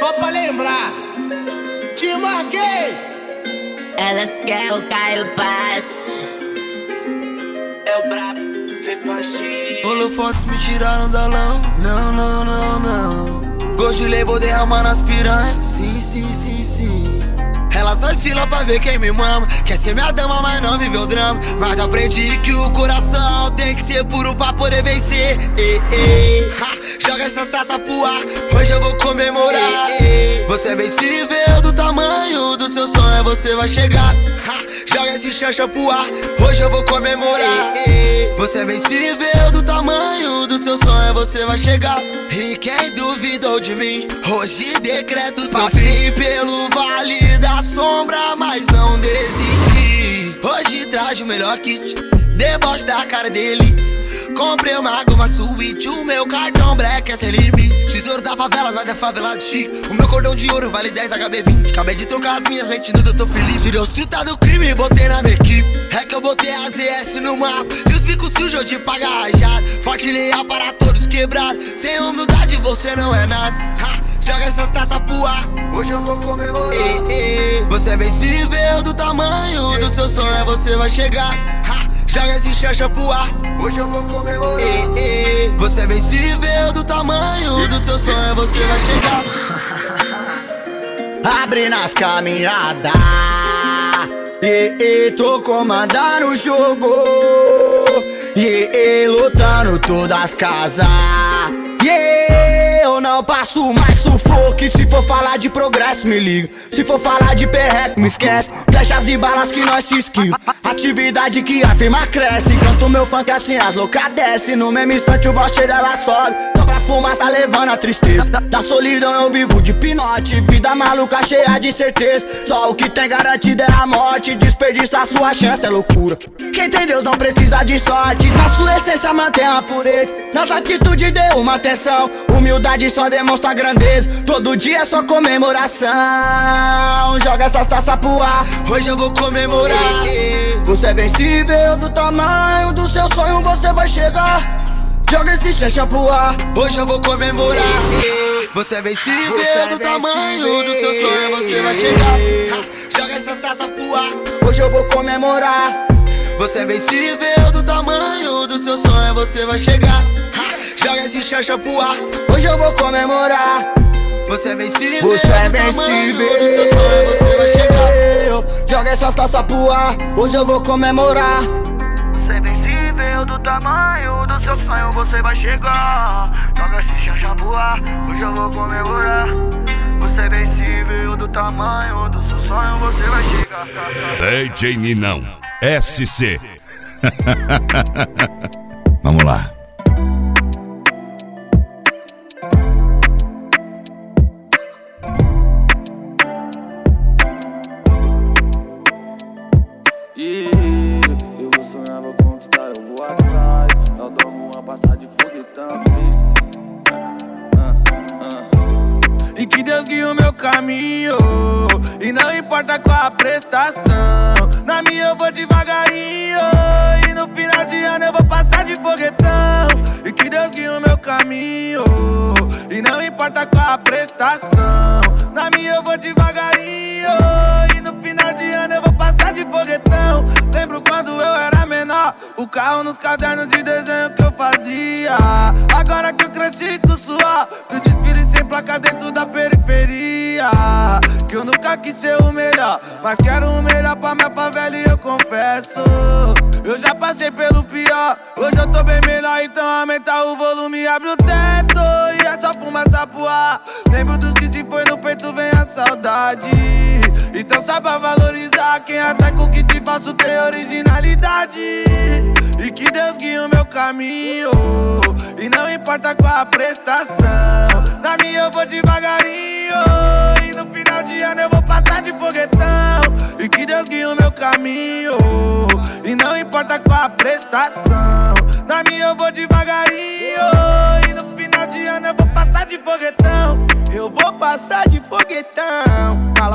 Só pra lembrar, te marquei. Elas querem o Caio Paz. É o brabo, vem baixinho. Holofotes me tiraram da lão. Não, não, não, não. Gosto de label derramar nas piranhas. Sim, sim, sim, sim. Ela só esfila pra ver quem me mama. Quer ser minha dama, mas não viveu drama. Mas aprendi que o coração tem que ser puro pra poder vencer. Ha, joga essas taças pro ar, hoje eu vou comemorar. Você é vencível do tamanho do seu sonho, você vai chegar. Ha, joga esse chancha pro ar, hoje eu vou comemorar. Você é vencível do tamanho do seu sonho, você vai chegar. E quem duvidou de mim, hoje decreto seu fim. Pelo vale da sombra, mas não desisti. Hoje traje o melhor kit, deboche da cara dele. Comprei uma goma suíte, o meu cartão black é sem limite. Tesouro da favela, nós é favelado chique. O meu cordão de ouro vale 10 HB20. Acabei de trocar as minhas lentes do Dr. Felipe. Tirei os truta do crime e botei na minha equipe. É que eu botei a ZS no mapa e os bicos sujos eu te pago rajado. Forte e leal para todos quebrados. Sem humildade você não é nada. Ha, joga essas taças pro ar, hoje eu vou comemorar. Você é vencível do tamanho do seu sonho, você vai chegar. Ha, joga esse chancha pro ar, hoje eu vou comemorar. Você é vencível do tamanho do seu sonho, você vai chegar. Abre nas caminhadas, tô comandando o jogo, lutando todas as casas. Eu não passo mais sufoco. Se for falar de progresso, me liga. Se for falar de perreco, me esquece. Flechas e balas que nós se esquiva. Atividade que a firma cresce. Canto meu funk assim as loucas desce. No mesmo instante o boche dela sobe. Só pra fumaça levando a tristeza. Da solidão eu vivo de pinote. Vida maluca cheia de incerteza. Só o que tem garantido é a morte. Desperdiçar sua chance é loucura. Quem tem Deus não precisa de sorte. Na sua essência mantém a pureza. Nossa atitude deu uma atenção. Humildade só demonstra grandeza. Todo dia é só comemoração. Joga essas taças pro ar, hoje eu vou comemorar. Você é vencível do tamanho do seu sonho, você vai chegar. Joga esse chancha pro ar, hoje eu vou comemorar. Você é vencível do tamanho do seu sonho, você vai chegar. Joga essas taças pro ar, hoje eu vou comemorar. Você é vencível do tamanho do seu sonho, você vai chegar. Joga esse chancha pro ar, hoje eu vou comemorar. Você é vencível, você é vencível do seu sonho, você vai chegar. Joga essas taças pro ar, hoje eu vou comemorar. Você é vencível do tamanho do seu sonho, você vai chegar. Joga esse chancha pro ar, hoje eu vou comemorar. Você é vencível do tamanho do seu sonho, você vai chegar. DJ Ninão, SC. Vamos lá. Eu vou sonhar, vou conquistar, eu vou atrás. Eu dou uma passada de foguetão, please. E que Deus guie o meu caminho, e não importa qual a prestação. Na minha eu vou devagarinho, e no final de ano eu vou passar de foguetão. E que Deus guie o meu caminho, e não importa qual a prestação. Na minha eu vou devagarinho, e no final de ano eu vou passar de foguetão. Lembro quando eu era menor, o carro nos cadernos de desenho que eu fazia. Agora que eu cresci com suor, que eu desfile sem placa dentro da periferia. Que eu nunca quis ser o melhor, mas quero o melhor pra minha favela e eu confesso. Eu já passei pelo pior, hoje eu tô bem melhor, então aumenta o volume e abre o teto. E é só fumaça pro ar. Lembro dos que se foi no peito, vem a saudade. Então saiba valorizar quem até com que te faço tem originalidade. E que Deus guie o meu caminho, e não importa qual a prestação. Na minha eu vou devagarinho, e no final de ano eu vou passar de foguetão. E que Deus guie o meu caminho, e não importa qual a prestação. Na minha eu vou devagarinho, e no final de ano eu vou passar de foguetão. Eu vou passar de foguetão, maloca original.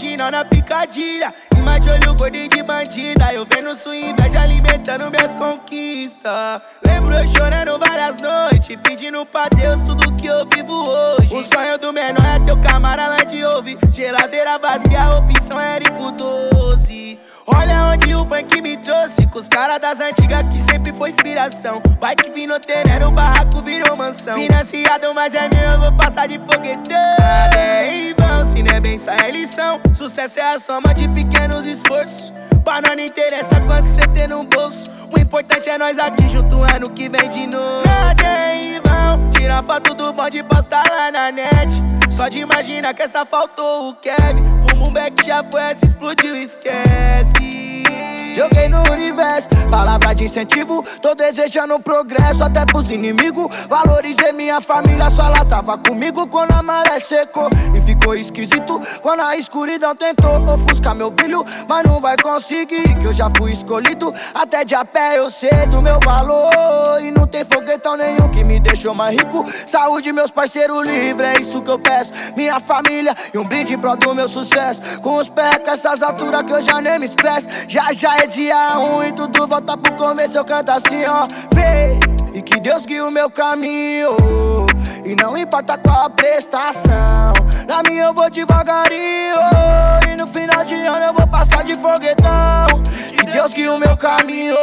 hoje não na picadilha. Rima de olho gordo e de bandida. Eu vendo sua inveja alimentando minhas conquistas. Lembro eu chorando várias noites, pedindo pra Deus tudo que eu vivo hoje. O sonho do menor é ter o camarada lá de ouvir. Geladeira vazia, a opção é Érico 12. Olha onde o funk me trouxe, com os caras das antigas que sempre foi inspiração. Bike vindo tenero, o barraco virou mansão. Financiado, mas é meu, eu vou passar de foguetão. Nada é em vão, se não é bem, sai a lição. Sucesso é a soma de pequenos esforços. Pra nós não interessa quanto cê tem no bolso. O importante é nós aqui junto ano que vem de novo. Nada é em vão, tira foto do bonde e postar lá na net. Só de imaginar que essa faltou o Kevin. Fumo um beck, já foi, essa explodiu, esquece. Joguei no universo, palavra de incentivo. Tô desejando progresso até pros inimigos. Valorizei minha família, só ela tava comigo quando a maré secou. E ficou esquisito quando a escuridão tentou ofuscar meu brilho, mas não vai conseguir, que eu já fui escolhido. Até de a pé eu sei do meu valor. E não tem foguetão nenhum que me deixou mais rico. Saúde, meus parceiros livres, é isso que eu peço. Minha família e um brinde pro do meu sucesso. Com os pés com essas alturas que eu já nem me expresso. Já é dia 1 e tudo volta pro começo. Eu canto assim, ó, vem. E que Deus guie o meu caminho. E não importa qual a prestação, na minha eu vou devagarinho. E no final de ano eu vou passar de foguetão. Que Deus guie o meu caminho.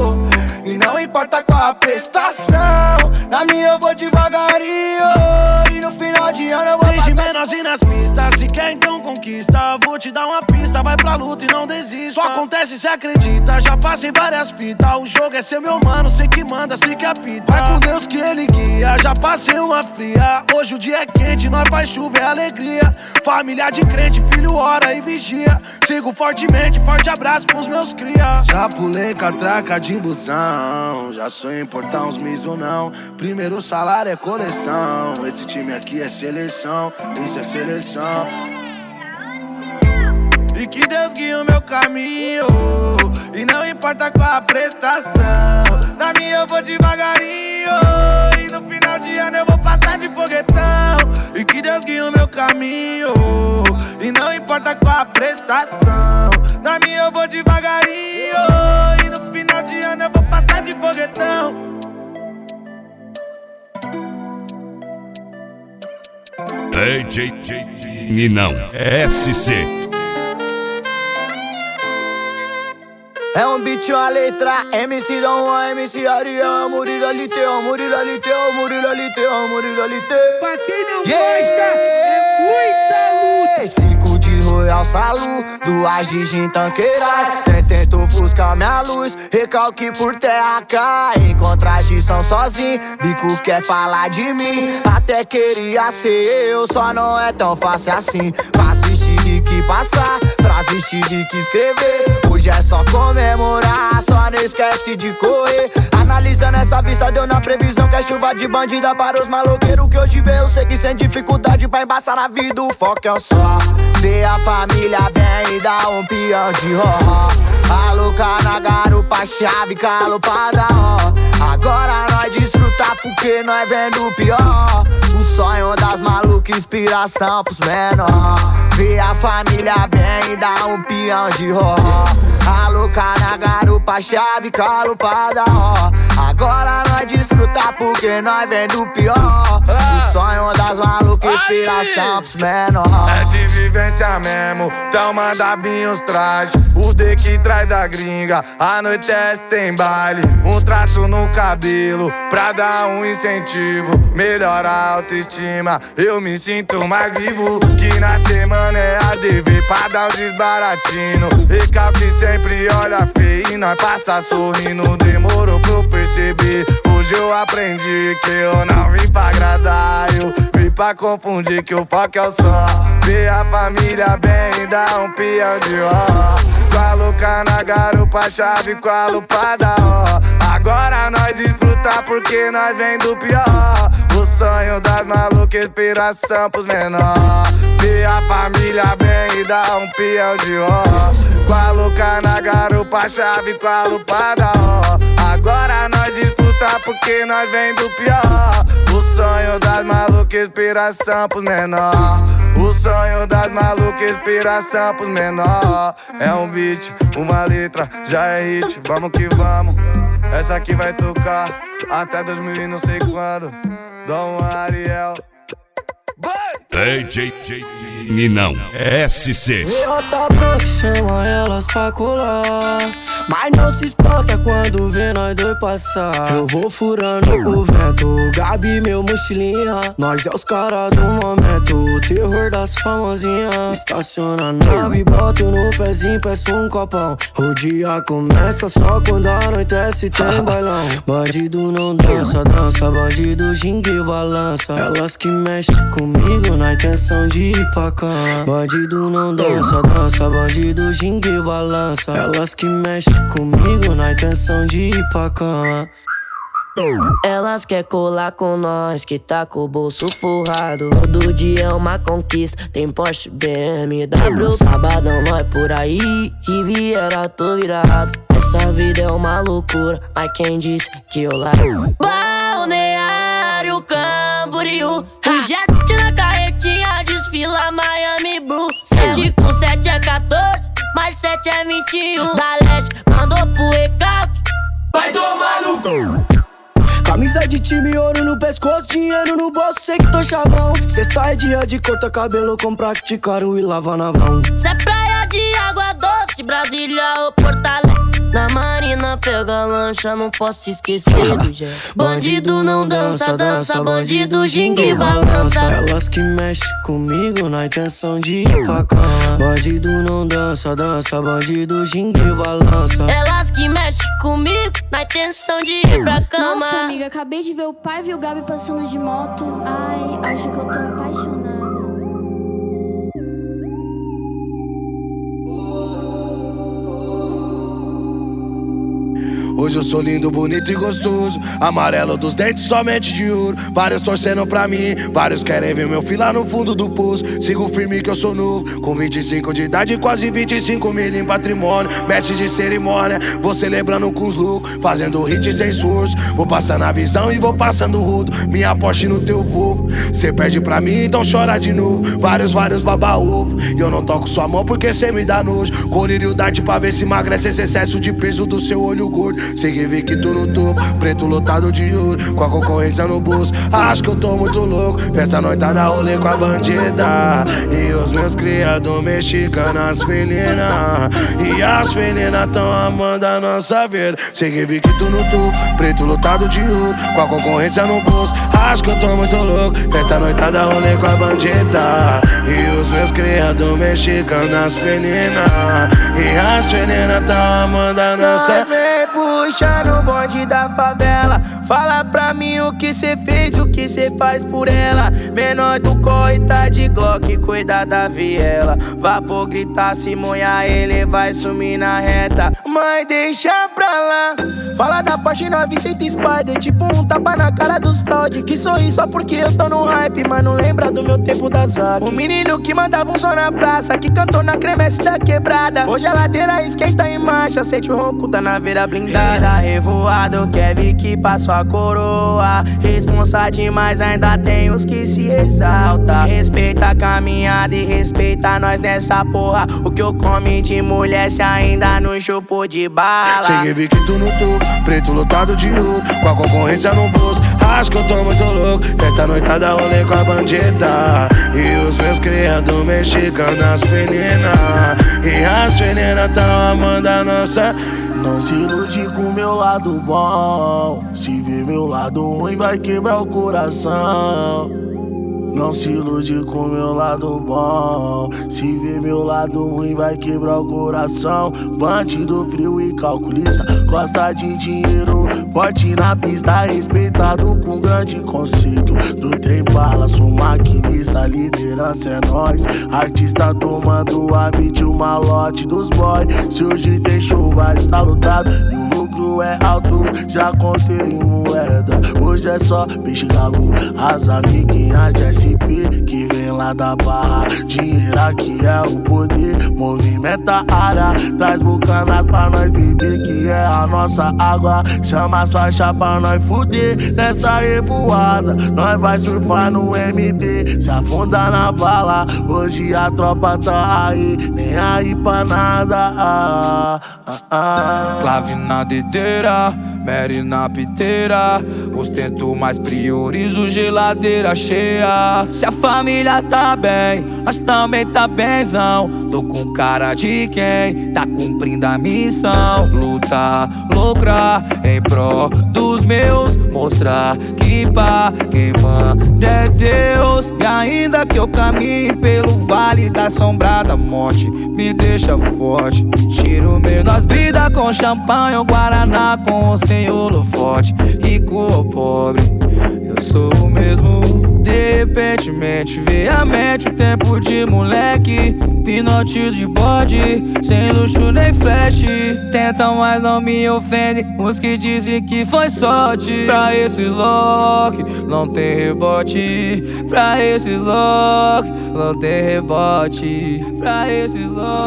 E não importa qual a prestação, na minha eu vou devagarinho. E no final de ano eu vou desde menorzinho nas pistas, se quer então conquista. Vou te dar uma pista, vai pra luta e não desista. Só acontece se acredita, já passei várias fitas. O jogo é seu, meu mano, sei que manda, sei que apita. Vai com Deus que ele guia, já passei uma fria. Hoje o dia é quente, nós faz chuva, é alegria. Família de crente, filho ora e vigia. Sigo fortemente, forte abraço pros meus cria. Já pulei catraca de busão, já sonhei em portar uns miso não. Primeiro salário é coleção, esse time aqui é seleção, isso é seleção. E que Deus guie o meu caminho, e não importa qual a prestação, na minha eu vou devagarinho. E no final de ano eu vou passar de foguetão. E que Deus guie o meu caminho, e não importa qual a prestação, na minha eu vou devagarinho. E no final de ano eu vou passar de foguetão. DJ Ninão SC. É um beat, uma letra, MC Dom Juan, MC Ariel, Murilo Aliteu, Murilo Aliteu, Murilo Aliteu, Murilo Aliteu. Pra quem não gosta, é muita luta. 5 de Royal Salu, 2 de gin tanqueira. Tento ofuscar minha luz, recalque por terra cai. Em contradição sozinho, bico quer falar de mim. Até queria ser eu, só não é tão fácil assim. Fácil que passar, frase que escrever. Hoje é só comemorar, só não esquece de correr. Analisando essa vista, deu na previsão que é chuva de bandida para os maloqueiros que hoje vê eu segui sem dificuldade pra embaçar na vida. O foco é só ver a família bem e dar um peão de ró. Alocar na garupa, chave, calopada, ó. Agora nós desfrutar porque nós vendo o pior. O sonho das malucas, inspiração pros menor. Ver a família bem e dar um peão de ró. Alocar na garupa, chave, calopada, ó. Agora nós desfrutar porque nós vendo o pior. O sonho das malucas, inspiração pros menor. É de vivência mesmo, então manda vir os trajes. O D que traz da gringa, anoitece tem baile. Um traço no cabelo pra dar um incentivo. Melhora a autoestima, eu me sinto mais vivo. Que na semana é ADV pra dar um desbaratino. Recalque sempre olha feio e nós passa sorrindo. Demorou pra eu perceber, hoje eu aprendi que eu não vim pra agradar. Eu vim pra confundir que o foco é o só. Ver a família bem e dar um peão de ó. Colocar na garupa, chave com a lupada, ó. Agora nós desfrutar porque nós vem do pior. O sonho das malucas, inspiração pros menor. Ver a família bem e dar um peão de ó. Colocar na garupa, chave com a lupada, ó. Agora nós desfrutar porque nós vem do pior. O sonho das malucas, inspiração pros menor. O sonho das malucas, inspiração pros menor. É um beat, uma letra, já é hit. Vamos que vamos, essa aqui vai tocar até 2000 e não sei quando. Dom Ariel. DJ Ninão SC. Rota branca chama elas pra colar, mas não se espanta quando vê nós dois passar. Eu vou furando o vento, Gabi meu mochilinha. Nós é os caras do momento, o terror das famosinhas. Estaciona a nave, boto no pezinho, peço um copão. O dia começa só quando anoitece, tem bailão. Bandido não dança, dança, bandido ginga e balança. Elas que mexem comigo na intenção de ir pra cama. Bandido não dança, dança, bandido ginga e balança. Elas que mexem comigo na intenção de ir pra cama. Elas quer colar com nós, que tá com o bolso forrado. Todo dia é uma conquista, tem Porsche, BMW. Sabadão nós por aí, Riviera tô virado. Essa vida é uma loucura, mas quem disse que eu largo? Balneário Camboriú, o jet na carretinha desfila Miami Blue. 7 com 7 é 14, mais 7 é 21. Da leste mandou pro recalque, vai tomar no cu. Camisa de time, ouro no pescoço, dinheiro no bolso, sei que tô chavão. Sexta é dia de cortar cabelo, comprar que te caro e lavar na vão. Cê é praia de água doce, Brasília ou Porto Alegre. Na marina pega lancha, não posso esquecer do Gé. Bandido não dança, dança, bandido ginga e balança. Elas que mexem comigo na intenção de ir pra cama. Bandido não dança, dança, bandido ginga e balança. Elas que mexem comigo na intenção de ir pra cama. Nossa, amiga, acabei de ver o pai e o Gabi passando de moto. Ai, acho que eu tô apaixonada. Hoje eu sou lindo, bonito e gostoso. Amarelo dos dentes, somente de ouro. Vários torcendo pra mim, vários querem ver meu filho lá no fundo do poço. Sigo firme que eu sou novo, com 25 de idade, quase 25 mil em patrimônio. Mestre de cerimônia, vou celebrando com os loucos, fazendo hit sem esforço. Vou passando a visão e vou passando rudo. Minha Porsche no teu Volvo. Cê perde pra mim, então chora de novo. Vários baba-ovo. E eu não toco sua mão porque cê me dá nojo. Colírio dart pra ver se emagrece esse excesso de peso do seu olho gordo. Segui vi que tu no topo, preto lotado de ouro, com a concorrência no bolso. Acho que eu tô muito louco. Festa noitada, rolê com a bandida. E os meus criados mexicanas felinas. E as felinas tão amando a nossa vida. Segui vi que tu no topo, preto lotado de ouro, com a concorrência no bolso. Acho que eu tô muito louco. Festa noitada, rolê com a bandida. E os meus criados mexicanas felinas. E as felinas tão amando a nossa vida. Puxa no bonde da favela, fala pra mim o que cê fez, o que cê faz por ela. Menor do corre, tá de Glock, cuida da viela. Vapor gritar, se molhar, ele vai sumir na reta. Mãe, deixa pra lá. Fala da Porsche 900 Spider, tipo um tapa na cara dos fraude. Que sorri só porque eu tô no hype, mas não lembra do meu tempo da Zac. O menino que mandava um som na praça, que cantou na cremesse da quebrada. Hoje a ladeira esquenta em marcha, sente o ronco da naveira blindada. Revoado, quer ver que passou a coroa. Responsa demais, ainda tem os que se exalta. Respeita a caminhada e respeita nós nessa porra. O que eu come de mulher se ainda não chupou de bala. Cheguei, vi que tu no topo, preto lotado de ouro, com a concorrência no bolso. Acho que eu tô muito louco. Festa noitada, rolê com a bandida. E os meus criados mexicanas felinas. E as felinas tão amando a nossa. Não se ilude com meu lado bom. Se ver meu lado ruim vai quebrar o coração. Não se ilude com meu lado bom. Se ver meu lado ruim vai quebrar o coração. Bandido frio e calculista, gosta de dinheiro, forte na pista, respeitado com grande conceito. Do trem bala, sou maquinista, liderança é nós. Artista tomando a mídia, o malote dos boy. Se hoje tem show vai estar lotado e o lucro é alto, já contei em moeda. Hoje hoje é só peixe galo. As amiguinhas de SP que vem lá da barra. Dinheiro aqui é o poder, movimenta a área. Traz bucanas pra nós beber, que é a nossa água. Chama as faixas pra nós fuder. Nessa revoada, nós vai surfar no MD. Se afundar na bala, hoje a tropa tá aí. Nem aí pra nada. Clave na dedeira, Mary na piteira. Ostento, mas priorizo geladeira cheia. Se a família tá bem, nós também tá benzão. Tô com cara de quem tá cumprindo a missão. Lutar, lucrar em pró dos meus. Mostrar que pra quem manda é Deus. E ainda que eu caminhe pelo vale da assombrada morte, me deixa forte. Tiro meio nas bridas com champanhe ou guaraná, com o senhor forte. Rico ou pobre, eu sou o mesmo. De repentemente veio a mente o tempo de moleque. Pinote de bode, sem luxo nem flash. Tentam, mas não me ofendem os que dizem que foi sorte. Pra esses lock, não tem rebote. Pra esses lock, não tem rebote. Pra esses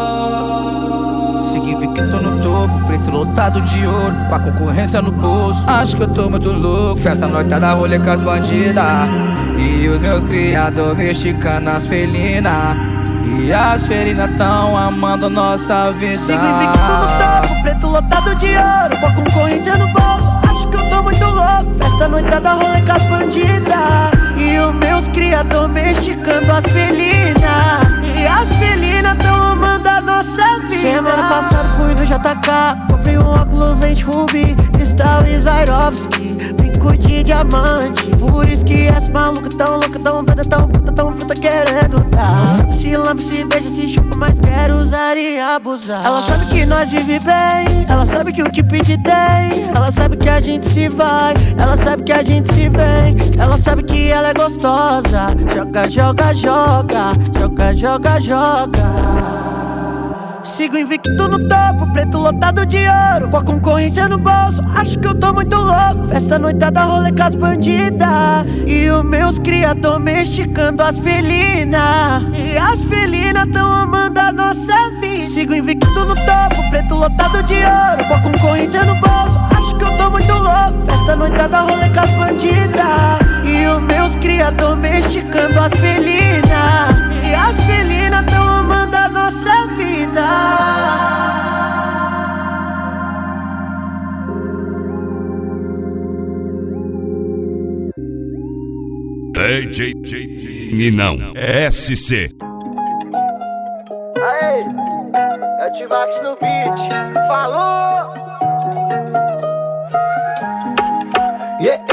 lock. Significa que tô no topo, preto lotado de ouro, com a concorrência no bolso. Acho que eu tô muito louco. Festa noitada, rolê com as bandidas. E os meus criadores mexicanas felinas. E as felinas tão amando nossa vida. Significa que tô no topo, preto lotado de ouro, com a concorrência no bolso. Acho que eu tô muito louco. Festa noitada, rolê com as bandidas. E os meus criadores mexicando as felinas. E as felinas tão amando a nossa vida. Semana passada fui no JK, comprei um óculos lente Ruby, cristal Swarovski, brinco de diamante. Por isso que essa maluca tão louca, tão beta, tão puta, tão fruta querendo dar. Não sabe se lambe, se beija, se chupa, mas quer usar e abusar. Ela sabe que nós vive bem, ela sabe que o que pedir tem. Ela sabe que a gente se vai, ela sabe que a gente se vem. Ela sabe que ela é gostosa. Joga, joga, joga, joga, joga, joga. Sigo invicto no topo, preto lotado de ouro, com a concorrência no bolso. Acho que eu tô muito louco. Festa noitada, rolê com as bandidas. E os meus criadores mexicando as felinas. E as felinas tão amando a nossa vida. Sigo invicto no topo, preto lotado de ouro, com a concorrência no bolso. Acho que eu tô muito louco. Festa noitada, rolê com as bandidas. E os meus criadores mexicando as felinas. E as felinas tão amando a nossa vida. DJ Ninão SC. Aê, é o T-Max no beat. Falou! Yeah,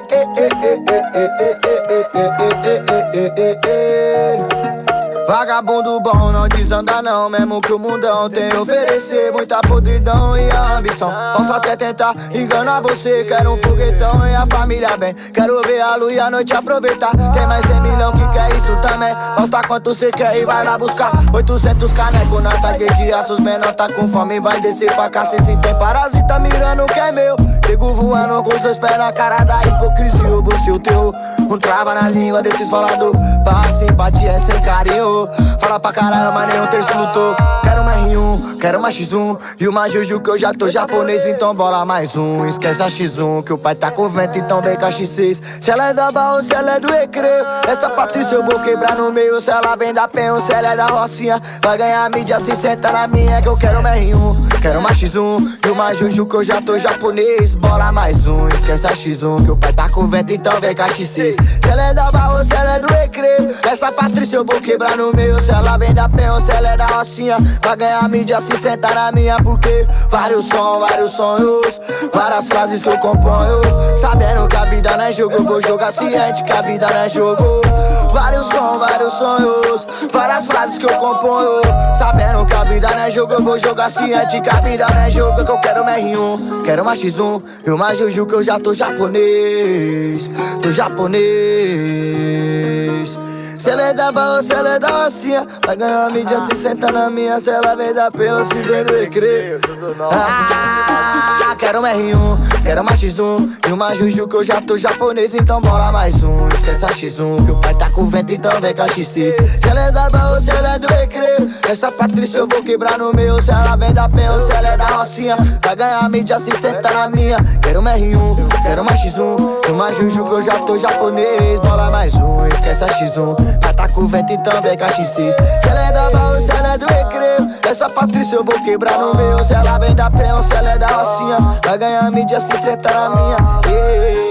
vagabundo bom não desanda não, mesmo que o mundão tem a oferecer muita podridão e a ambição. Posso até tentar enganar você, quero um foguetão e a família bem. Quero ver a lua e a noite aproveitar. Tem mais 100 milhão que quer isso também. Mostra quanto cê quer e vai lá buscar 800 caneco na tague de aços. Menor tá com fome, vai descer pra cacete. Se tem parasita mirando o que é meu. Chego voando com os dois pés na cara da hipocrisia. Você o teu, um trava na língua desses falador. Pra simpatia é sem carinho. Fala pra caralho, mas nenhum terço lutou. Quero uma R1, quero uma X1 e uma Juju que eu já tô japonês. Então bola mais um, esquece a X1 que o pai tá com vento, então vem com a X6. Se ela é da Barra ou se ela é do Recreio, essa Patrícia eu vou quebrar no meio. Se ela vem da Penha ou se ela é da Rocinha, vai ganhar mídia, se senta na minha. Que eu quero uma R1, quero uma X1 e uma Juju que eu já tô japonês. Bola mais um, esquece a X1 que o pai tá com vento, então vem com a X6. Se ela é da Barra ou se ela é do Recreio, essa Patrícia eu vou quebrar no meio. Se ela vem da Penha ou se ela é da Rocinha, vai ganhar mídia, se senta na minha. Porque vários sons, vários sonhos, várias frases que eu componho. Sabendo que a vida não é jogo, eu vou jogar ciente que a vida não é jogo. Vários sons, vários sonhos, várias frases que eu componho. Sabendo que a vida não é jogo, eu vou jogar ciente que a vida não é jogo. Que eu quero uma R1, quero uma X1 e uma Juju que eu já tô japonês. Tô japonês. Se ela é da Barra ou se ela é da Rocinha, vai ganhar mídia, se senta na minha. Se ela vem da Penha ou se vem do Recreio. Quero uma R1, quero uma X1 e uma Juju que eu já tô japonês, então bola mais um. Esquece a X1 que o pai tá com vento, então vem com a X6. Se ela é da Barra ou se ela é do Recreio, essa Patrícia eu vou quebrar no meu. Se ela vem da Penha ou se ela é da Rocinha, vai ganhar a mídia se senta na minha. Quero uma R1, quero uma X1 e uma Juju que eu já tô japonês, bola mais um. Esquece a X1, pai tá com vento, então vem com a X6. Se ela é da Barra ou se ela é do Recreio, essa Patrícia eu vou quebrar no meu. Se ela vem da Penha ou se ela é da Rocinha, vai ganhar a mídia se senta na minha.